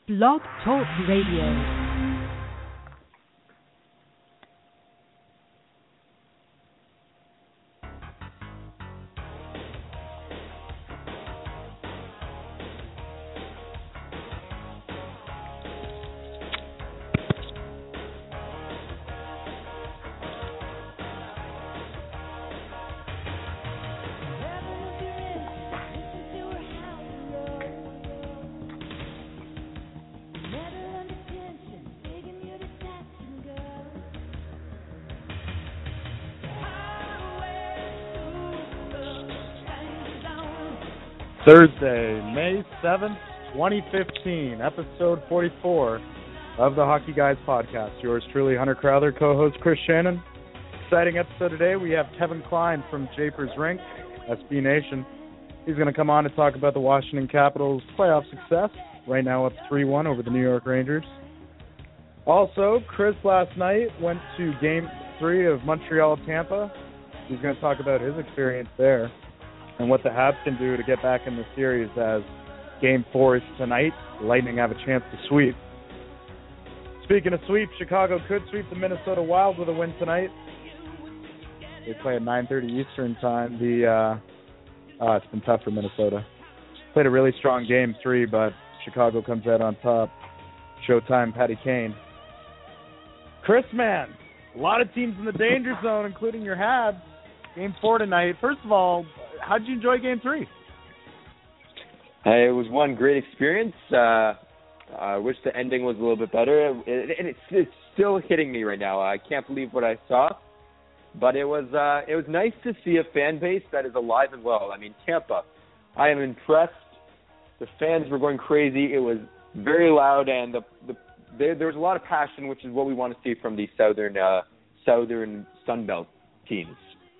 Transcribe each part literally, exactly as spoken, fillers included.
Blog Talk Radio. Thursday, May seventh, twenty fifteen, episode forty-four of the Hockey Guys podcast. Yours truly, Hunter Crowther, co-host Chris Shannon. Exciting episode today. We have Kevin Klein from Japers Rink, S B Nation. He's going to come on to talk about the Washington Capitals' playoff success. Right now up three one over the New York Rangers. Also, Chris last night went to Game three of Montreal-Tampa. He's going to talk about his experience there and what the Habs can do to get back in the series, as Game four is tonight. Lightning have a chance to sweep. Speaking of sweep, Chicago could sweep the Minnesota Wild with a win tonight. They play at nine thirty Eastern time. The uh, uh, it's been tough for Minnesota. Played a really strong Game three, but Chicago comes out on top. Showtime, Patty Kane. Chris, man, a lot of teams in the danger zone, including your Habs. Game four tonight. First of all, how did you enjoy Game three? Hey, it was one great experience. Uh, I wish the ending was a little bit better, and it, it, it's, it's still hitting me right now. I can't believe what I saw, but it was uh, it was nice to see a fan base that is alive and well. I mean, Tampa, I am impressed. The fans were going crazy. It was very loud, and the, the there, there was a lot of passion, which is what we want to see from the southern uh, southern Sunbelt teams.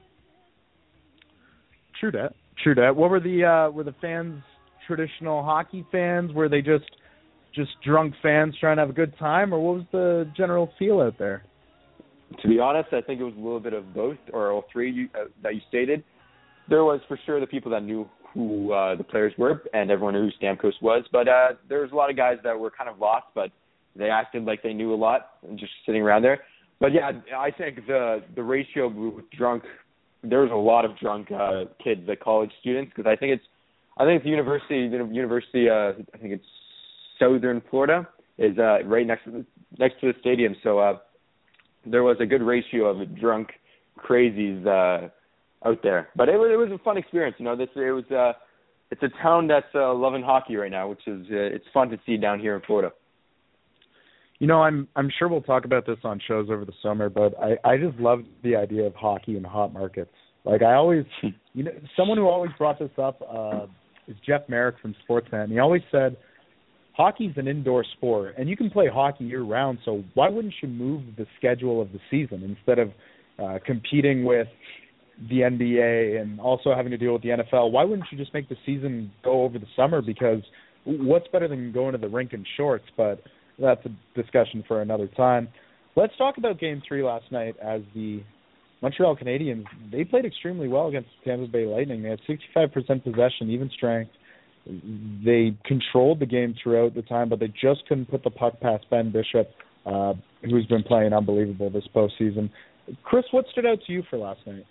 True that. True that. What were the uh, were the fans traditional hockey fans? Were they just just drunk fans trying to have a good time, or what was the general feel out there? To be honest, I think it was a little bit of both, or all three you, uh, that you stated. There was for sure the people that knew who uh, the players were, and everyone knew who Stamkos was. But uh, there was a lot of guys that were kind of lost, but they acted like they knew a lot and just sitting around there. But yeah, I think the the ratio with drunk. There was a lot of drunk uh, kids, like college students, because I think it's, I think it's university, university. Uh, I think it's Southern Florida is uh, right next to the, next to the stadium. So uh, there was a good ratio of drunk crazies uh, out there. But it was it was a fun experience. You know, this it was uh, it's a town that's uh, loving hockey right now, which is uh, it's fun to see down here in Florida. You know, I'm I'm sure we'll talk about this on shows over the summer, but I, I just love the idea of hockey in hot markets. Like I always, you know, someone who always brought this up uh, is Jeff Merrick from Sportsnet, and he always said, hockey's an indoor sport, and you can play hockey year-round, so why wouldn't you move the schedule of the season instead of uh, competing with the N B A and also having to deal with the N F L? Why wouldn't you just make the season go over the summer? Because what's better than going to the rink in shorts? But that's a discussion for another time. Let's talk about Game three last night, as the Montreal Canadiens, they played extremely well against the Tampa Bay Lightning. They had sixty-five percent possession, even strength. They controlled the game throughout the time, but they just couldn't put the puck past Ben Bishop, uh, who's been playing unbelievable this postseason. Chris, what stood out to you for last night?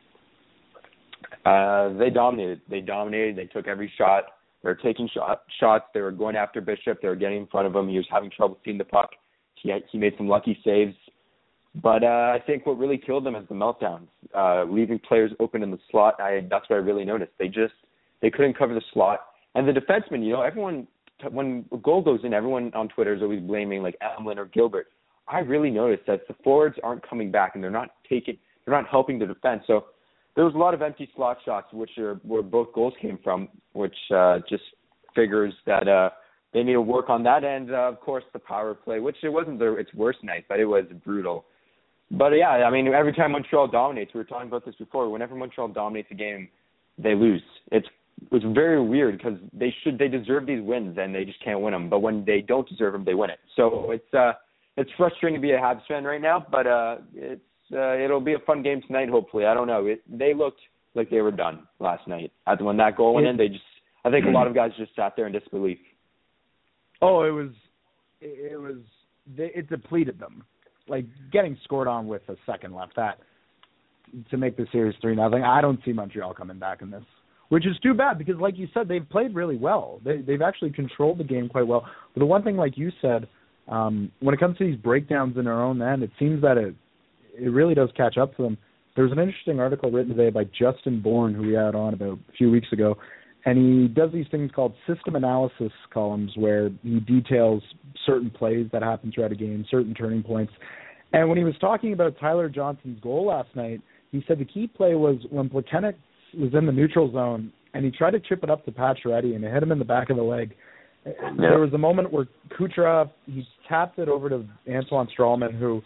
Uh, they dominated. They dominated. They took every shot. They were taking shot, shots. They were going after Bishop. They were getting in front of him. He was having trouble seeing the puck. He had, he made some lucky saves. But uh, I think what really killed them is the meltdowns, uh, leaving players open in the slot. I, that's what I really noticed. They just they couldn't cover the slot. And the defensemen, you know, everyone, when a goal goes in, everyone on Twitter is always blaming like Emlyn or Gilbert. I really noticed that the forwards aren't coming back, and they're not taking, they're not helping the defense. So there was a lot of empty slot shots, which are where both goals came from, which uh, just figures that uh, they need to work on that. And, uh, of course, the power play, which it wasn't their, its worst night, but it was brutal. But, yeah, I mean, every time Montreal dominates, we were talking about this before, whenever Montreal dominates a game, they lose. It's it's very weird because they should they deserve these wins, and they just can't win them. But when they don't deserve them, they win it. So it's uh, it's frustrating to be a Habs fan right now, but uh, it's uh, it'll be a fun game tonight, hopefully. I don't know. It, they looked like they were done last night. When that goal went in, they just I think a lot of guys just sat there in disbelief. Oh, it was, it was, it depleted them. Like, getting scored on with a second left, that, to make the series three nothing, I don't see Montreal coming back in this, which is too bad because, like you said, they've played really well. They, they've actually controlled the game quite well. But the one thing, like you said, um, when it comes to these breakdowns in their own end, it seems that it, it really does catch up to them. There was an interesting article written today by Justin Bourne, who we had on about a few weeks ago, and he does these things called system analysis columns where he details certain plays that happen throughout a game, certain turning points. And when he was talking about Tyler Johnson's goal last night, he said the key play was when Plekanec was in the neutral zone and he tried to chip it up to Pacioretty and it hit him in the back of the leg. Yeah. There was a moment where Kucherov, he tapped it over to Antoine Strahlman, who,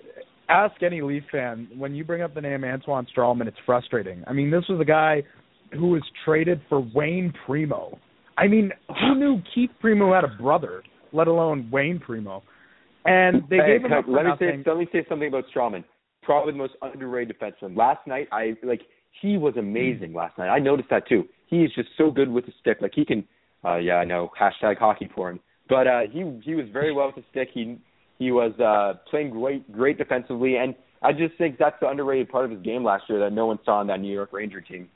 ask any Leaf fan, when you bring up the name Antoine Strahlman, it's frustrating. I mean, this was a guy who was traded for Wayne Primo. I mean, who knew Keith Primo had a brother, let alone Wayne Primo? And they hey, gave him up for let me nothing. say, let me say something about Strahlman. Probably the most underrated defenseman. Last night, I like he was amazing. Last night, I noticed that too. He is just so good with the stick. Like he can, uh, yeah, I know hashtag hockey porn. But uh, he he was very well with the stick. He he was uh, playing great great defensively, and I just think that's the underrated part of his game last year that no one saw on that New York Ranger team.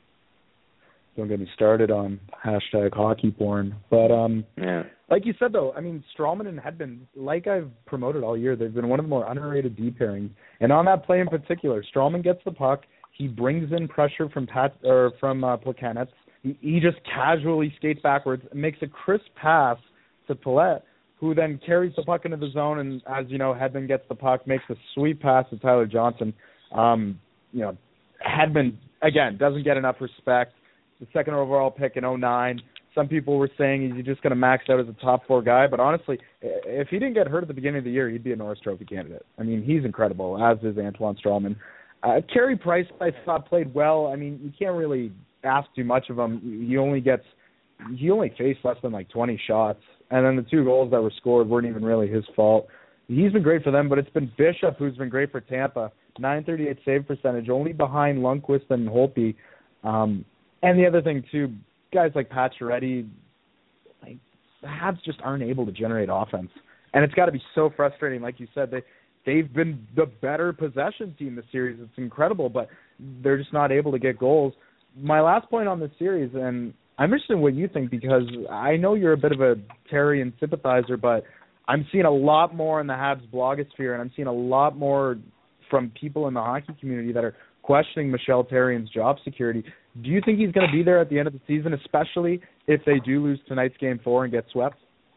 Don't get me started on hashtag hockey porn. But um, yeah. like you said, though, I mean, Strahlman and Hedman, like I've promoted all year, they've been one of the more underrated D pairings. And on that play in particular, Strahlman gets the puck. He brings in pressure from Pat or from uh, Plekanec. He, he just casually skates backwards and makes a crisp pass to Palat, who then carries the puck into the zone. And as you know, Hedman gets the puck, makes a sweet pass to Tyler Johnson. Um, you know, Hedman, again, doesn't get enough respect. The second overall pick in oh nine. Some people were saying he's just going to max out as a top four guy, but honestly, if he didn't get hurt at the beginning of the year, he'd be a Norris Trophy candidate. I mean, he's incredible, as is Antoine Strahlman. Uh, Carey Price, I thought, played well. I mean, you can't really ask too much of him. He only gets, he only faced less than like twenty shots, and then the two goals that were scored weren't even really his fault. He's been great for them, but it's been Bishop who's been great for Tampa. nine thirty-eight save percentage, only behind Lundqvist and Holtby. Um, And the other thing, too, guys like Pacioretty, like, the Habs just aren't able to generate offense. And it's got to be so frustrating. Like you said, they, they've been the better possession team this series. It's incredible, but they're just not able to get goals. My last point on this series, and I'm interested in what you think because I know you're a bit of a Therrien sympathizer, but I'm seeing a lot more in the Habs blogosphere, and I'm seeing a lot more from people in the hockey community that are questioning Michel Therrien's job security. Do you think he's going to be there at the end of the season, especially if they do lose tonight's game four and get swept?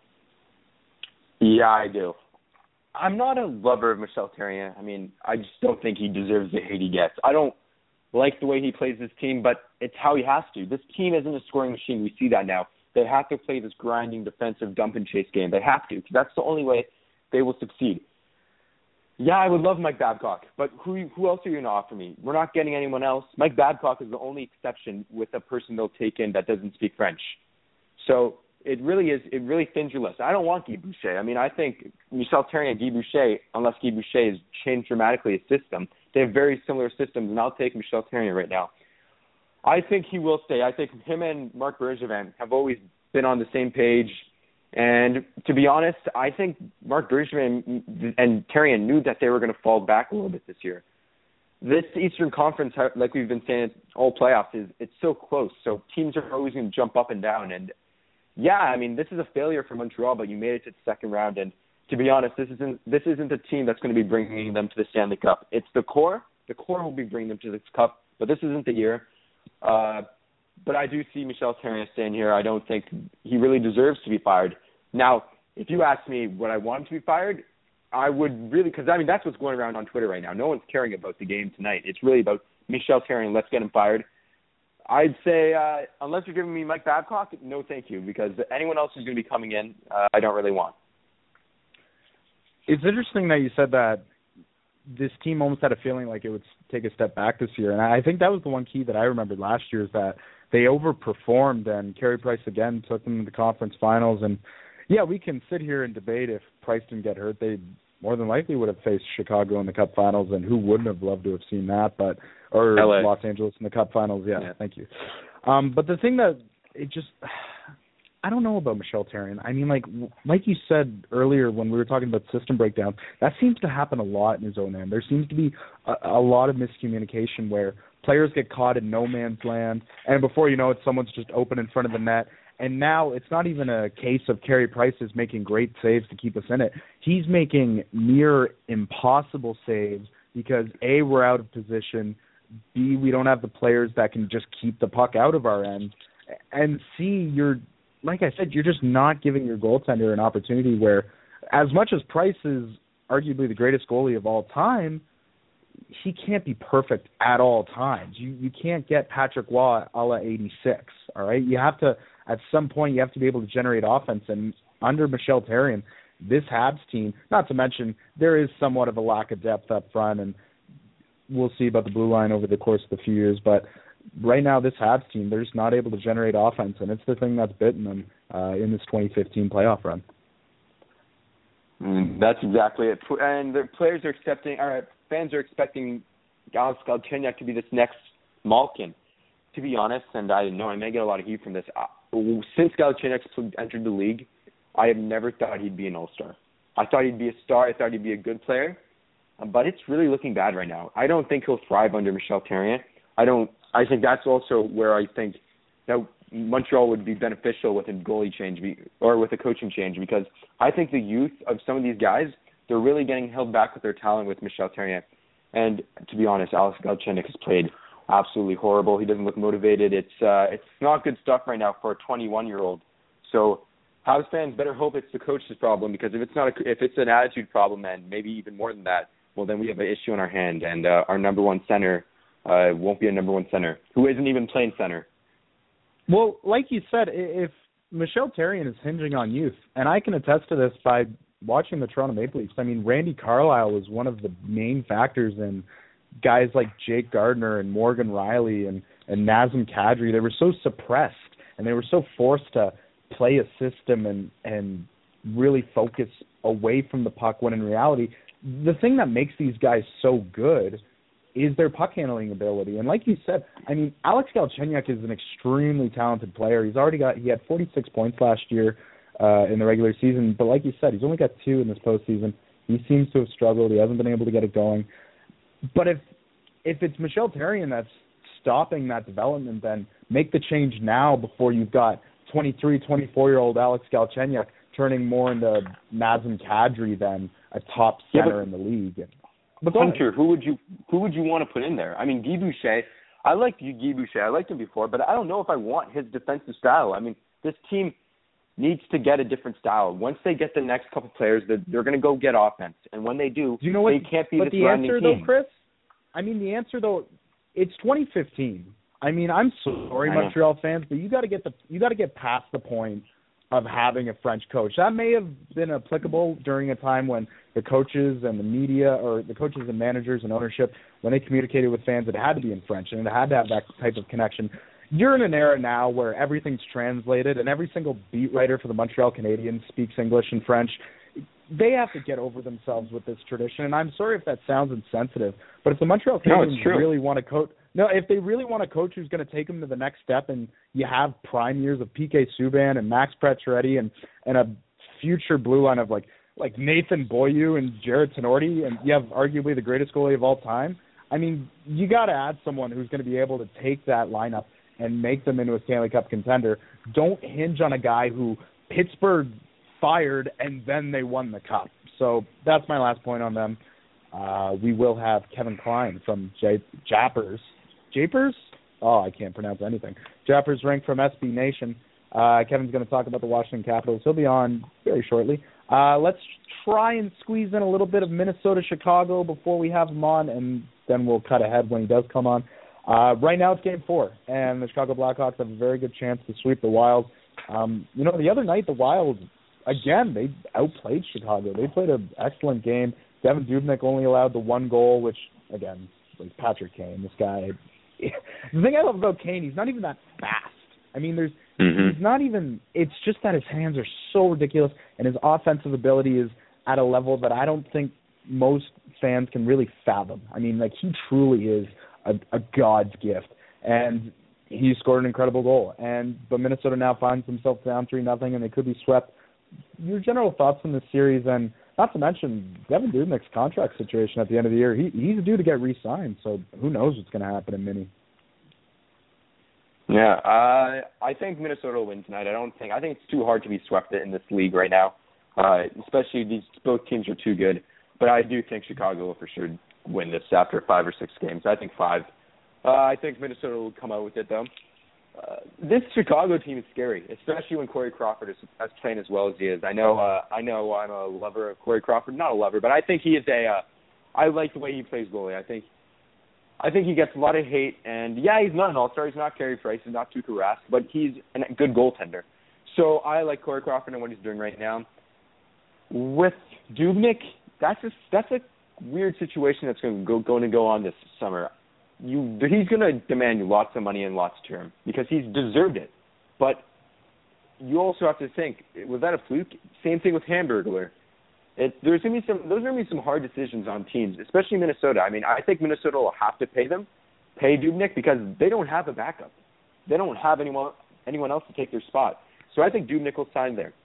Yeah, I do. I'm not a lover of Michel Therrien. I mean, I just don't think he deserves the hate he gets. I don't like the way he plays this team, but it's how he has to. This team isn't a scoring machine. We see that now. They have to play this grinding defensive dump and chase game. They have to, because that's the only way they will succeed. Yeah, I would love Mike Babcock, but who who else are you going to offer me? We're not getting anyone else. Mike Babcock is the only exception with a person they'll take in that doesn't speak French. So it really is, it really thins your list. I don't want Guy Boucher. I mean, I think Michel Therrien and Guy Boucher, unless Guy Boucher has changed dramatically his system, they have very similar systems, and I'll take Michel Therrien right now. I think he will stay. I think him and Marc Bergevin have always been on the same page. And to be honest, I think Marc Bergevin and Therrien knew that they were going to fall back a little bit this year. This Eastern Conference, like we've been saying all playoffs, is it's so close. So teams are always going to jump up and down. And yeah, I mean, this is a failure for Montreal, but you made it to the second round. And to be honest, this isn't this isn't the team that's going to be bringing them to the Stanley Cup. It's the core. The core will be bringing them to this cup, but this isn't the year. Uh, but I do see Michel Therrien staying here. I don't think he really deserves to be fired. Now, if you ask me would I want him to be fired, I would really, because, I mean, that's what's going around on Twitter right now. No one's caring about the game tonight. It's really about Michel Therrien, let's get him fired. I'd say, uh, unless you're giving me Mike Babcock, no thank you, because anyone else who's going to be coming in, uh, I don't really want. It's interesting that you said that this team almost had a feeling like it would take a step back this year, and I think that was the one key that I remembered last year is that they overperformed, and Carey Price again took them to the conference finals, and yeah, we can sit here and debate if Price didn't get hurt. They more than likely would have faced Chicago in the Cup Finals, and who wouldn't have loved to have seen that? But or L A. Los Angeles in the Cup Finals. Yeah, yeah. thank you. Um, but the thing that it just, I don't know about Michel Therrien. I mean, like like you said earlier when we were talking about system breakdown, that seems to happen a lot in his own end. There seems to be a, a lot of miscommunication where players get caught in no man's land, and before you know it, someone's just open in front of the net. And now it's not even a case of Carey Price is making great saves to keep us in it. He's making near impossible saves because, A, we're out of position, B, we don't have the players that can just keep the puck out of our end, and C, you're, like I said, you're just not giving your goaltender an opportunity where, as much as Price is arguably the greatest goalie of all time, he can't be perfect at all times. You you can't get Patrick Waugh a la eighty-six, all right? You have to, at some point, you have to be able to generate offense, and under Michel Therrien, this Habs team, not to mention there is somewhat of a lack of depth up front, and we'll see about the blue line over the course of the few years, but right now this Habs team, they're just not able to generate offense, and it's the thing that's bitten them uh, in this twenty fifteen playoff run. Mm, that's exactly it. And the players are accepting, all right, fans are expecting Alex Galchenyuk to be this next Malkin. To be honest, and I know I may get a lot of heat from this, since Galchenyuk entered the league, I have never thought he'd be an all-star. I thought he'd be a star. I thought he'd be a good player, but it's really looking bad right now. I don't think he'll thrive under Michel Therrien. I don't. I think that's also where I think that Montreal would be beneficial with a goalie change or with a coaching change, because I think the youth of some of these guys, they're really getting held back with their talent with Michel Therrien. And to be honest, Alex Galchenyuk has played absolutely horrible. He doesn't look motivated. It's uh, it's not good stuff right now for a twenty-one-year-old. So Habs fans better hope it's the coach's problem, because if it's not a, if it's an attitude problem, and maybe even more than that, well, then we have an issue in our hand, and uh, our number one center uh, won't be a number one center who isn't even playing center. Well, like you said, if Michel Therrien is hinging on youth, and I can attest to this by watching the Toronto Maple Leafs. I mean, Randy Carlyle was one of the main factors in guys like Jake Gardiner and Morgan Riley and, and Nazem Kadri. They were so suppressed, and they were so forced to play a system and, and really focus away from the puck, when in reality, the thing that makes these guys so good is their puck handling ability. And like you said, I mean, Alex Galchenyuk is an extremely talented player. He's already got, he had forty-six points last year uh, in the regular season, but like you said, he's only got two in this postseason. He seems to have struggled. He hasn't been able to get it going. But if if it's Michel Therrien that's stopping that development, then make the change now before you've got twenty-three, twenty-four-year-old Alex Galchenyuk turning more into Nazem Kadri than a top center yeah, but, in the league. But Hunter, who would you who would you want to put in there? I mean, Guy Boucher, I liked Guy Boucher. I liked him before, but I don't know if I want his defensive style. I mean, this team needs to get a different style. Once they get the next couple players, they're, they're going to go get offense. And when they do, do you know what, they can't be but this the grinding answer, team. though, Chris, I mean, the answer, though, it's twenty fifteen. I mean, I'm sorry, Montreal fans, but you got to get the you got to get past the point of having a French coach. That may have been applicable during a time when the coaches and the media, or the coaches and managers and ownership, when they communicated with fans, it had to be in French, and it had to have that type of connection. You're in an era now where everything's translated, and every single beat writer for the Montreal Canadiens speaks English and French. They have to get over themselves with this tradition, and I'm sorry if that sounds insensitive, but if the Montreal Canadiens no, really want to coach, no, if they really want a coach who's going to take them to the next step, and you have prime years of P K Subban and Max Pacioretty and and a future blue line of like like Nathan Beaulieu and Jared Tenorti, and you have arguably the greatest goalie of all time. I mean, you got to add someone who's going to be able to take that lineup and make them into a Stanley Cup contender. Don't hinge on a guy who Pittsburgh fired and then they won the cup. So that's my last point on them. Uh, we will have Kevin Klein from J- Jappers. Japers? Oh, I can't pronounce anything. Jappers Rink from S B Nation. Uh, Kevin's going to talk about the Washington Capitals. He'll be on very shortly. Uh, let's try and squeeze in a little bit of Minnesota-Chicago before we have him on, and then we'll cut ahead when he does come on. Uh, right now it's game four, and the Chicago Blackhawks have a very good chance to sweep the Wild. Um, you know, the other night the Wild, again, they outplayed Chicago. They played an excellent game. Devin Dubnyk only allowed the one goal, which, again, was Patrick Kane. This guy, the thing I love about Kane, he's not even that fast. I mean, there's mm-hmm. he's not even, it's just that his hands are so ridiculous, and his offensive ability is at a level that I don't think most fans can really fathom. I mean, like, he truly is a, a God's gift. And he scored an incredible goal. And but Minnesota now finds themselves down three nothing, and they could be swept. Your general thoughts on this series, and not to mention Devan Dubnyk's contract situation at the end of the year. He he's due to get re-signed, so who knows what's going to happen in Mini. Yeah, uh, I think Minnesota will win tonight. I don't think I think it's too hard to be swept in this league right now, uh, especially these both teams are too good. But I do think Chicago will for sure win this after five or six games. I think five. Uh, I think Minnesota will come out with it though. Uh, this Chicago team is scary, especially when Corey Crawford is as playing as well as he is. I know, uh, I know, I'm a lover of Corey Crawford. Not a lover, but I think he is a. Uh, I like the way he plays goalie. I think, I think he gets a lot of hate, and yeah, he's not an all-star. He's not Carey Price. He's not Tuukka Rask, but he's a good goaltender. So I like Corey Crawford and what he's doing right now. With Dubnyk, that's a that's a weird situation that's going to go going to go on this summer. You, he's going to demand you lots of money and lots of term because he's deserved it. But you also have to think, was that a fluke? Same thing with Hamburglar. It, there's going to be some. Those are going to be some hard decisions on teams, especially Minnesota. I mean, I think Minnesota will have to pay them, pay Dubnyk because they don't have a backup. They don't have anyone anyone else to take their spot. So I think Dubnyk will sign there.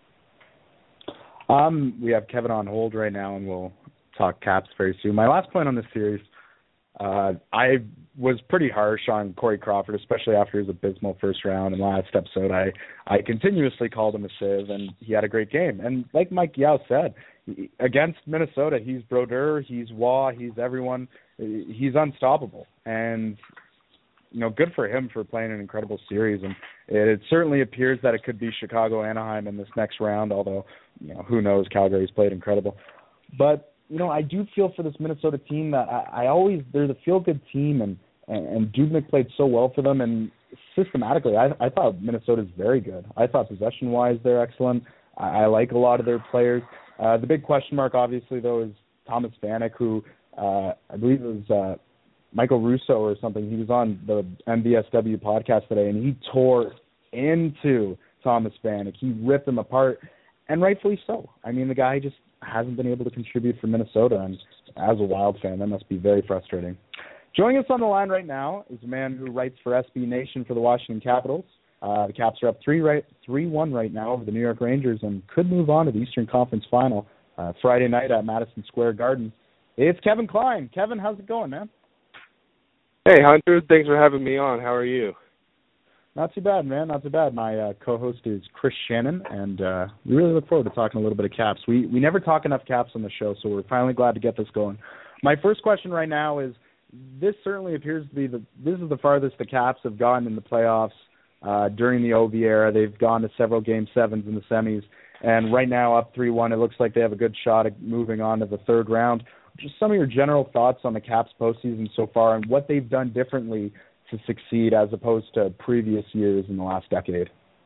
Um, we have Kevin on hold right now, and we'll talk Caps very soon. My last point on this series. Uh, I was pretty harsh on Corey Crawford, especially after his abysmal first round. And last episode, I, I continuously called him a sieve, and he had a great game. And like Mike Yao said, against Minnesota, he's Brodeur, he's Waugh, he's everyone. He's unstoppable. And, you know, good for him for playing an incredible series. And it, it certainly appears that it could be Chicago-Anaheim in this next round, although, you know, who knows, Calgary's played incredible. But, you know, I do feel for this Minnesota team that I, I always, they're the feel-good team, and, and, and Dubnyk played so well for them, and systematically, I, I thought Minnesota's very good. I thought possession-wise they're excellent. I, I like a lot of their players. Uh, the big question mark, obviously, though, is Thomas Vanek, who uh, I believe it was uh, Michael Russo or something. He was on the M B S W podcast today, and he tore into Thomas Vanek. He ripped him apart, and rightfully so. I mean, the guy just hasn't been able to contribute for Minnesota, and as a Wild fan, that must be very frustrating. Joining us on the line right now is a man who writes for S B Nation for the Washington Capitals. Uh, the Caps are up three right, three one right now over the New York Rangers and could move on to the Eastern Conference Final uh, Friday night at Madison Square Garden. It's Kevin Klein. Kevin, how's it going, man? Hey, Hunter. Thanks for having me on. How are you? Not too bad, man. Not too bad. My uh, co-host is Chris Shannon, and uh, we really look forward to talking a little bit of Caps. We we never talk enough Caps on the show, so we're finally glad to get this going. My first question right now is, this certainly appears to be the this is the farthest the Caps have gotten in the playoffs uh, during the Ovi era. They've gone to several Game sevens in the semis, and right now up three one, it looks like they have a good shot at moving on to the third round. Just some of your general thoughts on the Caps postseason so far and what they've done differently to succeed as opposed to previous years in the last decade.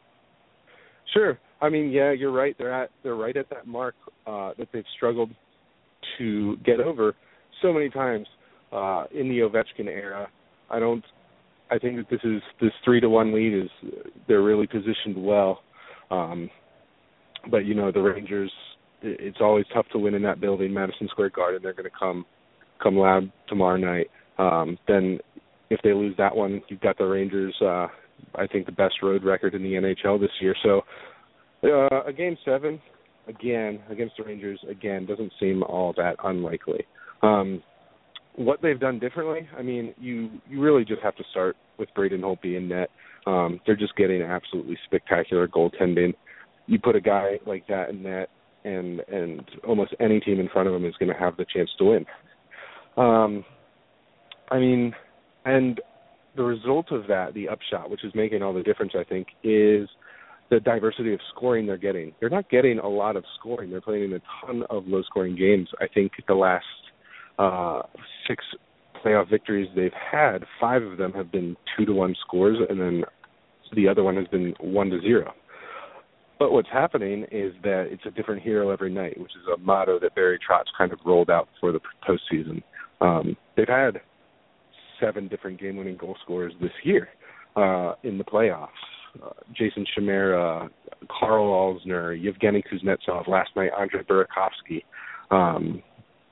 Sure. I mean, yeah, you're right. They're at they're right at that mark uh, that they've struggled to get over so many times uh, in the Ovechkin era. I don't. I think that this is this three to one lead is they're really positioned well. Um, but you know, the Rangers. It's always tough to win in that building, Madison Square Garden. They're going to come come loud tomorrow night. Um, then. If they lose that one, you've got the Rangers, uh, I think, the best road record in the N H L this year. So uh, a Game seven, again, against the Rangers, again, doesn't seem all that unlikely. Um, what they've done differently, I mean, you, you really just have to start with Braden Holtby in net. Um, they're just getting absolutely spectacular goaltending. You put a guy like that in net, and, and almost any team in front of him is going to have the chance to win. Um, I mean... And the result of that, the upshot, which is making all the difference, I think, is the diversity of scoring they're getting. They're not getting a lot of scoring. They're playing in a ton of low-scoring games. I think the last uh, six playoff victories they've had, five of them have been two to one scores, and then the other one has been one to zero. But what's happening is that it's a different hero every night, which is a motto that Barry Trotz kind of rolled out for the postseason. Um, they've had seven different game-winning goal scorers this year uh, in the playoffs. Uh, Jason Chimera, Carl Alsner, Yevgeny Kuznetsov, last night Andre Burakovsky, um,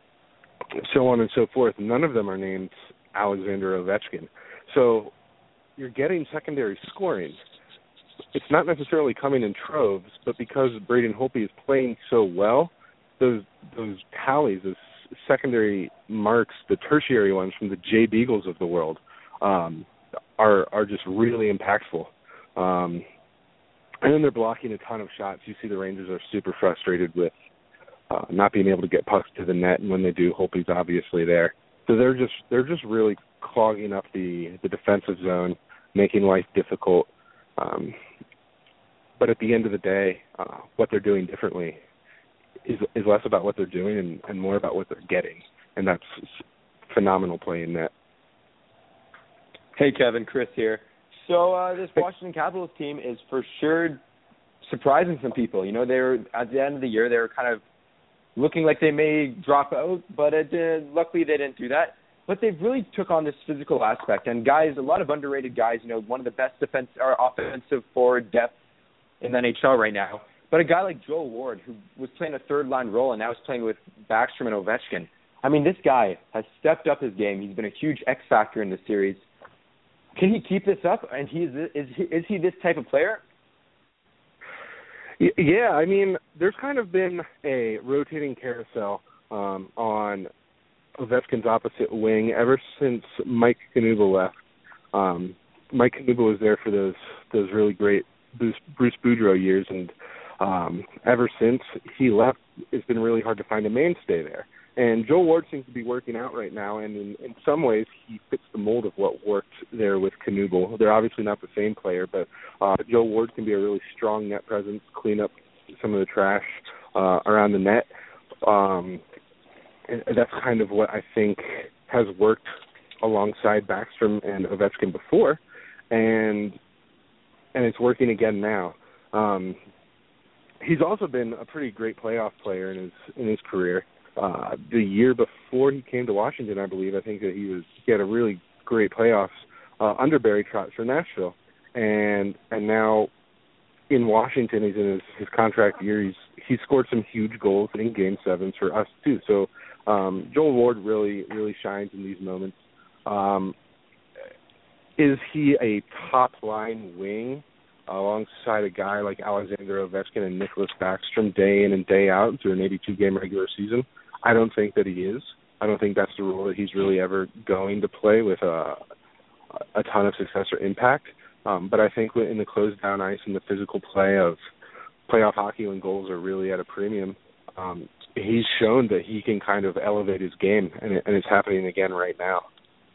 so on and so forth. None of them are named Alexander Ovechkin. So you're getting secondary scoring. It's not necessarily coming in troves, but because Braden Holtby is playing so well, those those tallies, those secondary marks, the tertiary ones from the Jay Beagles of the world, um, are are just really impactful. Um, and then they're blocking a ton of shots. You see the Rangers are super frustrated with uh, not being able to get pucks to the net, and when they do, Holtby's obviously there. So they're just they're just really clogging up the, the defensive zone, making life difficult. Um, but at the end of the day, uh, what they're doing differently is is less about what they're doing and, and more about what they're getting, and that's phenomenal play in net. Hey, Kevin, Chris here. So uh, this Washington Capitals team is for sure surprising some people. You know, they were at the end of the year, they were kind of looking like they may drop out, but it did, luckily they didn't do that. But they really took on this physical aspect. And guys, a lot of underrated guys, you know, one of the best defense or offensive forward depth in the N H L right now. But a guy like Joel Ward, who was playing a third-line role and now is playing with Backstrom and Ovechkin. I mean, this guy has stepped up his game. He's been a huge X factor in the series. Can he keep this up? And he is, is he, is he this type of player? Yeah, I mean, there's kind of been a rotating carousel um, on Ovechkin's opposite wing ever since Mike Knuble left. Um, Mike Knuble was there for those those really great Bruce, Bruce Boudreau years, and um, ever since he left, it's been really hard to find a mainstay there. And Joel Ward seems to be working out right now, and in, in some ways he fits the mold of what worked there with Knuble. They're obviously not the same player, but uh, Joel Ward can be a really strong net presence, clean up some of the trash uh, around the net. Um, and that's kind of what I think has worked alongside Backstrom and Ovechkin before, and and it's working again now. Um, he's also been a pretty great playoff player in his in his career. Uh, the year before he came to Washington, I believe, I think that he was he had a really great playoffs uh, under Barry Trotz for Nashville, and and now in Washington, he's in his, his contract year. He's he scored some huge goals in Game Sevens for us too. So um, Joel Ward really really shines in these moments. Um, is he a top line wing alongside a guy like Alexander Ovechkin and Nicholas Backstrom day in and day out through an eighty-two game regular season? I don't think that he is. I don't think that's the role that he's really ever going to play with a, a ton of success or impact. Um, but I think in the closed down ice and the physical play of playoff hockey when goals are really at a premium, um, he's shown that he can kind of elevate his game, and, it, and it's happening again right now.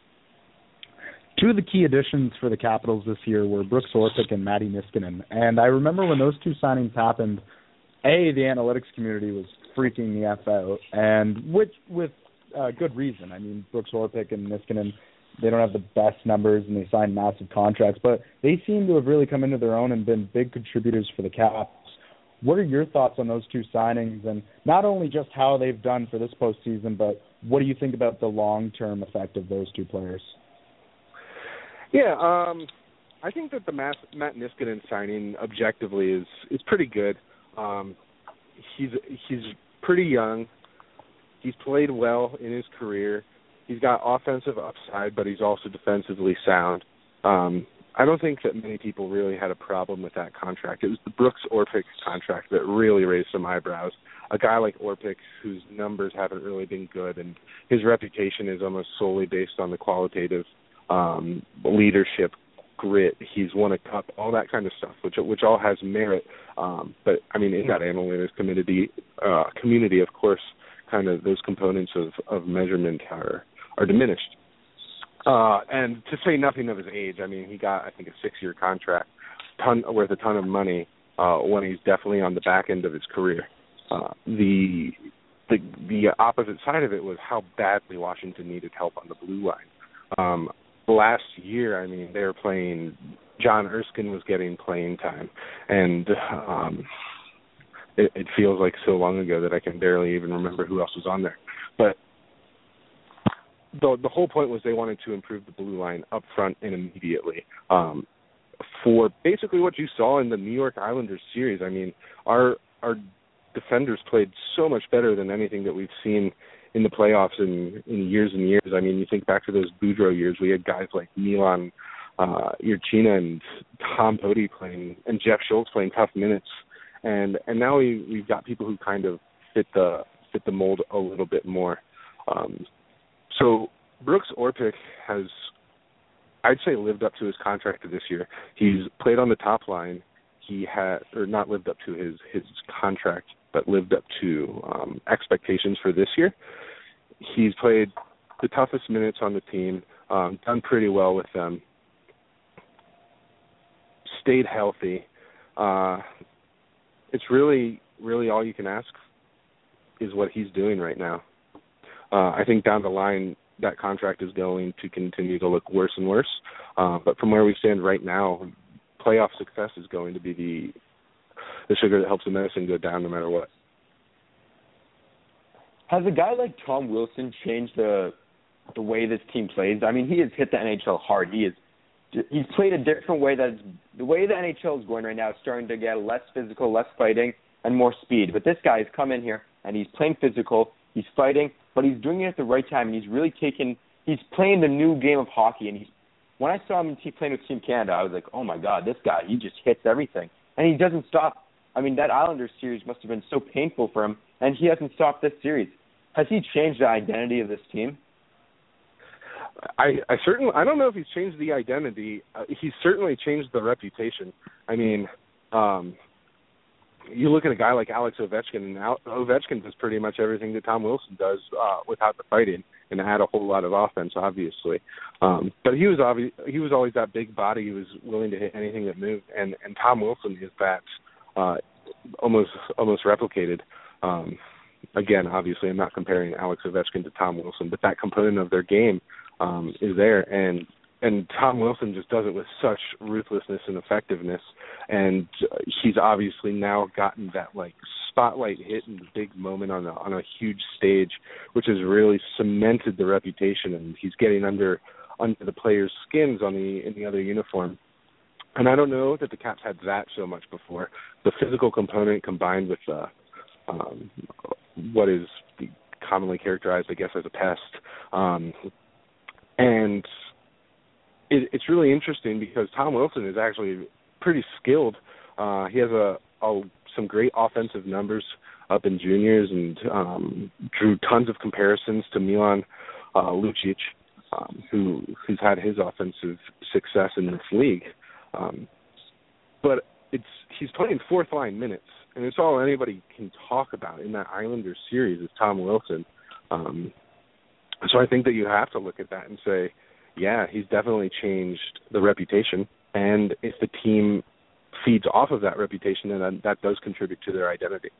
Two of the key additions for the Capitals this year were Brooks Orpik and Matti Niskanen. And I remember when those two signings happened, A, the analytics community was freaking the F out, and which with uh, good reason. I mean, Brooks Orpik and Niskanen, they don't have the best numbers, and they signed massive contracts, but they seem to have really come into their own and been big contributors for the Caps. What are your thoughts on those two signings, and not only just how they've done for this postseason, but what do you think about the long-term effect of those two players? Yeah, um, I think that the Matt, Matt Niskanen signing objectively is is pretty good. Um, he's he's pretty young. He's played well in his career. He's got offensive upside, but he's also defensively sound. Um, I don't think that many people really had a problem with that contract. It was the Brooks Orpik contract that really raised some eyebrows. A guy like Orpik, whose numbers haven't really been good, and his reputation is almost solely based on the qualitative um, leadership, grit. He's won a cup, all that kind of stuff, which which all has merit. Um, but I mean, in that analytics community, uh, community, of course, kind of those components of, of measurement are are diminished. Uh, and to say nothing of his age, I mean, he got, I think, a six-year contract, ton worth a ton of money uh, when he's definitely on the back end of his career. Uh, the the the opposite side of it was how badly Washington needed help on the blue line. Um, last year, I mean, they were playing. John Erskine was getting playing time, and um, it, it feels like so long ago that I can barely even remember who else was on there. But the the whole point was they wanted to improve the blue line up front and immediately. Um, for basically what you saw in the New York Islanders series, I mean, our our defenders played so much better than anything that we've seen in the playoffs in, in years and years. I mean, you think back to those Boudreau years, we had guys like Milan uh, Urchina and Tom Bodie playing, and Jeff Schultz playing tough minutes, and and now we we've got people who kind of fit the fit the mold a little bit more. Um, so Brooks Orpik has, I'd say, lived up to his contract this year. He's played on the top line. He had, or not lived up to his his contract, but lived up to um, expectations for this year. He's played the toughest minutes on the team, um, done pretty well with them, stayed healthy. Uh, it's really, really all you can ask is what he's doing right now. Uh, I think down the line, that contract is going to continue to look worse and worse. Uh, but from where we stand right now, playoff success is going to be the the sugar that helps the medicine go down no matter what. Has a guy like Tom Wilson changed the the way this team plays? I mean, he has hit the N H L hard. He is he's played a different way. That the way the N H L is going right now is starting to get less physical, less fighting, and more speed. But this guy has come in here and he's playing physical. He's fighting, but he's doing it at the right time. And he's really taken. He's playing the new game of hockey. And he's when I saw him playing with Team Canada, I was like, oh my God, this guy, he just hits everything, and he doesn't stop. I mean, that Islanders series must have been so painful for him, and he hasn't stopped this series. Has he changed the identity of this team? I, I certainly I don't know if he's changed the identity. Uh, he's certainly changed the reputation. I mean, um, you look at a guy like Alex Ovechkin, and Al- Ovechkin does pretty much everything that Tom Wilson does uh, without the fighting, and add a whole lot of offense, obviously. Um, but he was obvi- he was always that big body. He was willing to hit anything that moved, and, and Tom Wilson is that uh, almost almost replicated. Um, again, obviously, I'm not comparing Alex Ovechkin to Tom Wilson, but that component of their game um, is there, and and Tom Wilson just does it with such ruthlessness and effectiveness, and he's obviously now gotten that like spotlight hit in the big moment on a on a huge stage, which has really cemented the reputation, and he's getting under under the players' skins on the in the other uniform. And I don't know that the Caps had that so much before. The physical component combined with uh, um, what is commonly characterized, I guess, as a pest, um, and it, it's really interesting because Tom Wilson is actually pretty skilled. Uh, he has a, a some great offensive numbers up in juniors, and um, drew tons of comparisons to Milan uh, Lucic, um, who who's had his offensive success in this league. Um, but it's he's playing fourth line minutes, and it's all anybody can talk about in that Islanders series is Tom Wilson. Um, so I think that you have to look at that and say, yeah, he's definitely changed the reputation, and if the team feeds off of that reputation, and that, that does contribute to their identity.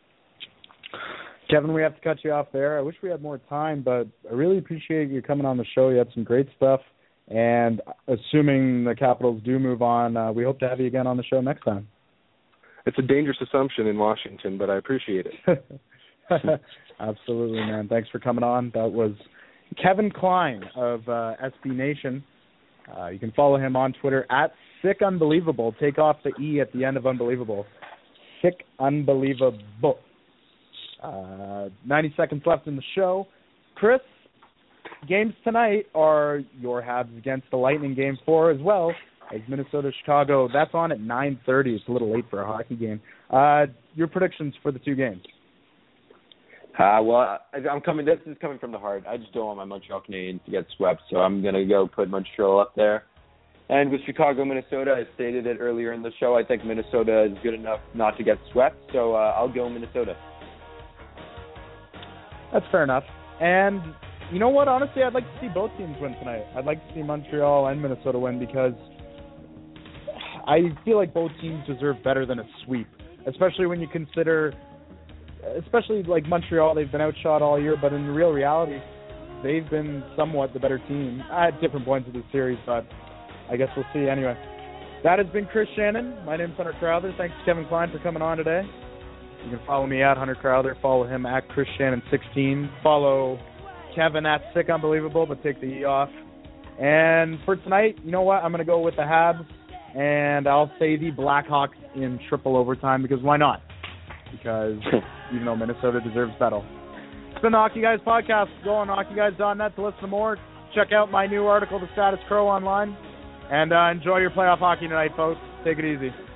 Kevin, we have to cut you off there. I wish we had more time, but I really appreciate you coming on the show. You had some great stuff, and assuming the Capitals do move on, uh, we hope to have you again on the show next time. It's a dangerous assumption in Washington, but I appreciate it. Absolutely, man. Thanks for coming on. That was Kevin Klein of uh, S B Nation. Uh, you can follow him on Twitter at Sick Unbelievable. Take off the E at the end of Unbelievable. Sick Unbelievable. Uh, ninety seconds left in the show. Chris, games tonight are your Habs against the Lightning, game four as well as Minnesota Chicago. That's on at nine thirty. It's a little late for a hockey game. Uh, your predictions for the two games? Uh, well, I, I'm coming. This is coming from the heart. I just don't want my Montreal Canadiens to get swept, so I'm gonna go put Montreal up there. And with Chicago, Minnesota, I stated it earlier in the show. I think Minnesota is good enough not to get swept, so uh, I'll go Minnesota. That's fair enough. And you know what? Honestly, I'd like to see both teams win tonight. I'd like to see Montreal and Minnesota win because I feel like both teams deserve better than a sweep, especially when you consider. Especially like Montreal, they've been outshot all year, but in real reality, they've been somewhat the better team at different points of the series, but I guess we'll see anyway. That has been Chris Shannon. My name's Hunter Crowther. Thanks to Kevin Klein for coming on today. You can follow me at Hunter Crowther. Follow him at Chris Shannon sixteen. Follow Kevin at Sick Unbelievable, but take the E off. And for tonight, you know what? I'm going to go with the Habs, and I'll say the Blackhawks in triple overtime because why not? Because even though Minnesota deserves better. It's been the Hockey Guys podcast. Go on hockey guys dot net to listen to more. Check out my new article, The Status Quo, online. And uh, enjoy your playoff hockey tonight, folks. Take it easy.